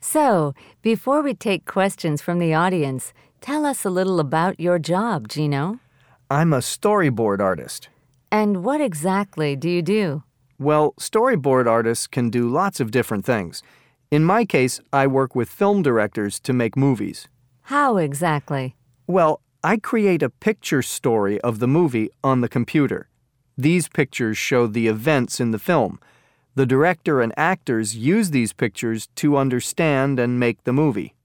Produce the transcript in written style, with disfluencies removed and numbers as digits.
So, before we take questions from the audience, tell us a little about your job, Gino. I'm a storyboard artist. And what exactly do you do? Well, storyboard artists can do lots of different things. In my case, I work with film directors to make movies. How exactly? Well, I create a picture story of the movie on the computer. These pictures show the events in the film. The director and actors use these pictures to understand and make the movie.